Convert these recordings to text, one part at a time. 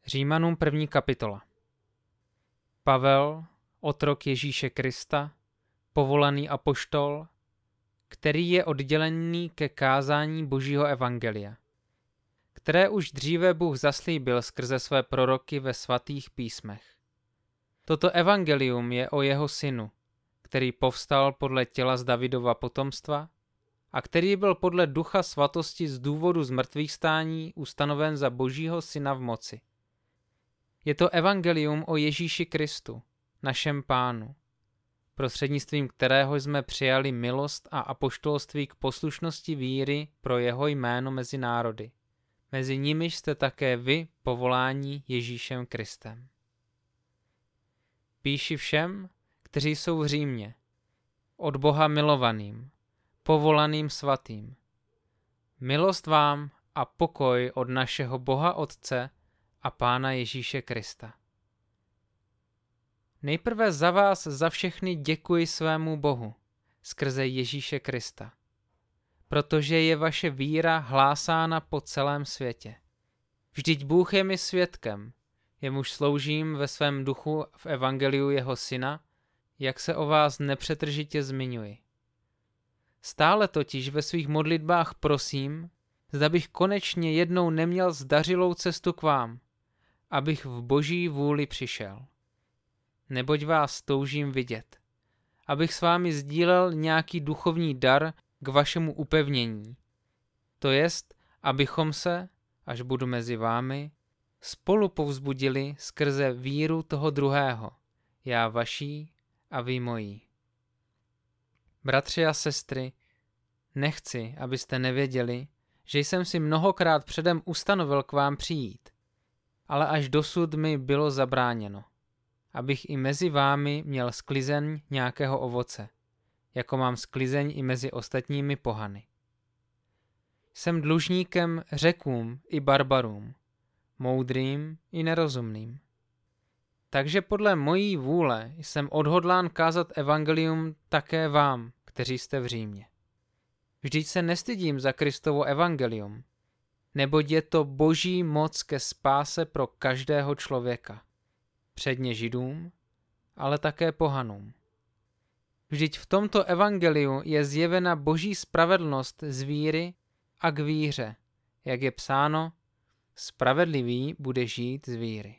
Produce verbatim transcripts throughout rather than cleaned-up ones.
Římanům první kapitola. Pavel, otrok Ježíše Krista, povolaný apoštol, který je oddělený ke kázání Božího evangelia, které už dříve Bůh zaslíbil skrze své proroky ve svatých písmech. Toto evangelium je o jeho synu, který povstal podle těla z Davidova potomstva a který byl podle ducha svatosti z důvodu zmrtvýchvstání ustanoven za Božího syna v moci. Je to evangelium o Ježíši Kristu, našem Pánu, prostřednictvím kterého jsme přijali milost a apoštolství k poslušnosti víry pro jeho jméno mezi národy. Mezi nimiž jste také vy povoláni Ježíšem Kristem. Píši všem, kteří jsou v Římě, od Boha milovaným, povolaným svatým. Milost vám a pokoj od našeho Boha Otce a Pána Ježíše Krista. Nejprve za vás za všechny děkuji svému Bohu skrze Ježíše Krista, protože je vaše víra hlásána po celém světě. Vždyť Bůh je mi svědkem, jemuž sloužím ve svém duchu v evangeliu jeho syna, jak se o vás nepřetržitě zmiňuji. Stále totiž ve svých modlitbách prosím, zda bych konečně jednou neměl zdařilou cestu k vám, abych v Boží vůli přišel. Neboť vás toužím vidět, abych s vámi sdílel nějaký duchovní dar k vašemu upevnění. To jest, abychom se, až budu mezi vámi, spolu povzbudili skrze víru toho druhého, já vaší a vy mojí. Bratři a sestry, nechci, abyste nevěděli, že jsem si mnohokrát předem ustanovil k vám přijít, ale až dosud mi bylo zabráněno, abych i mezi vámi měl sklizeň nějakého ovoce, jako mám sklizeň i mezi ostatními pohany. Jsem dlužníkem Řekům i barbarům, moudrým i nerozumným. Takže podle mojí vůle jsem odhodlán kázat evangelium také vám, kteří jste v Římě. Vždyť se nestydím za Kristovo evangelium, neboť je to Boží moc ke spáse pro každého člověka, předně Židům, ale také pohanům. Vždyť v tomto evangeliu je zjevena Boží spravedlnost z víry a k víře, jak je psáno, spravedlivý bude žít z víry.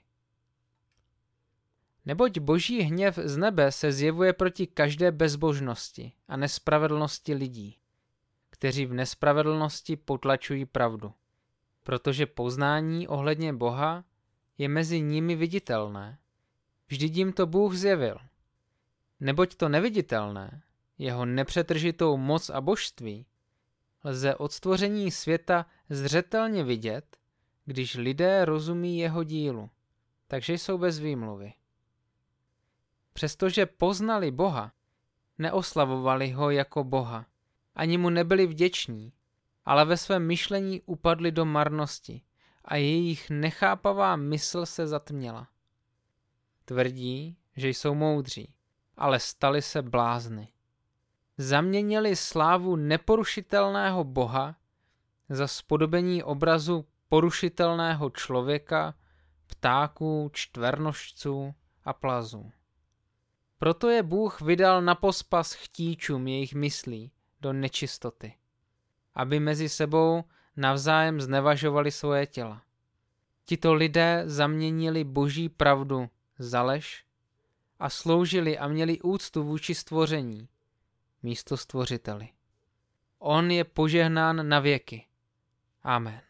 Neboť Boží hněv z nebe se zjevuje proti každé bezbožnosti a nespravedlnosti lidí, kteří v nespravedlnosti potlačují pravdu, protože poznání ohledně Boha je mezi nimi viditelné. Vždyť jim to Bůh zjevil. Neboť to neviditelné, jeho nepřetržitou moc a božství, lze od stvoření světa zřetelně vidět, když lidé rozumí jeho dílu, takže jsou bez výmluvy. Přestože poznali Boha, neoslavovali ho jako Boha, ani mu nebyli vděční, ale ve svém myšlení upadli do marnosti a jejich nechápavá mysl se zatměla. Tvrdí, že jsou moudří, ale stali se blázny. Zaměnili slávu neporušitelného Boha za spodobení obrazu porušitelného člověka, ptáků, čtvernožců a plazů. Proto je Bůh vydal na pospas chtíčům jejich myslí do nečistoty, aby mezi sebou navzájem znevažovali svoje těla. Tito lidé zaměnili Boží pravdu za lež a sloužili a měli úctu vůči stvoření místo stvořiteli. On je požehnán na věky. Amen.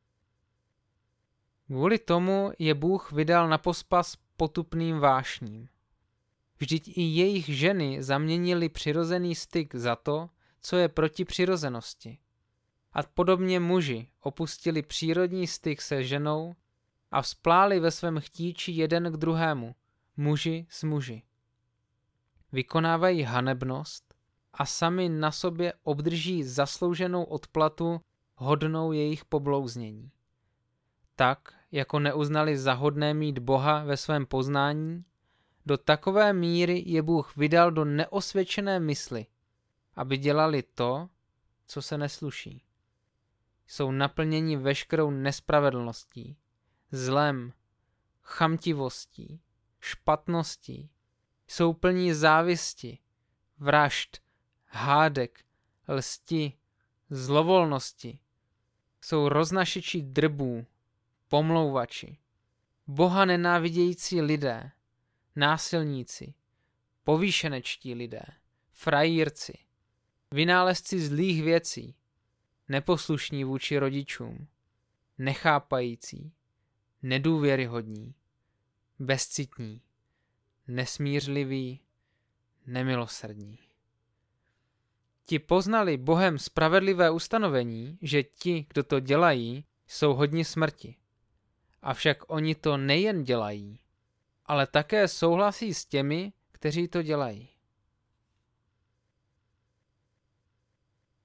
Kvůli tomu je Bůh vydal na pospas potupným vášním. Vždyť i jejich ženy zaměnili přirozený styk za to, co je proti přirozenosti. A podobně muži opustili přírodní styk se ženou a vzpláli ve svém chtíči jeden k druhému, muži s muži. Vykonávají hanebnost a sami na sobě obdrží zaslouženou odplatu hodnou jejich poblouznění. Tak, jako neuznali za hodné mít Boha ve svém poznání, do takové míry je Bůh vydal do neosvědčené mysli, aby dělali to, co se nesluší. Jsou naplněni veškerou nespravedlností, zlem, chamtivostí, špatností, jsou plní závisti, vražd, hádek, lsti, zlovolnosti, jsou roznašiči drbů, pomlouvači, Boha nenávidějící lidé, násilníci, povýšenečtí lidé, frajírci, vynálezci zlých věcí, neposlušní vůči rodičům, nechápající, nedůvěryhodní, bezcitní, nesmířliví, nemilosrdní. Ti poznali Bohem spravedlivé ustanovení, že ti, kdo to dělají, jsou hodni smrti. Avšak oni to nejen dělají, ale také souhlasí s těmi, kteří to dělají.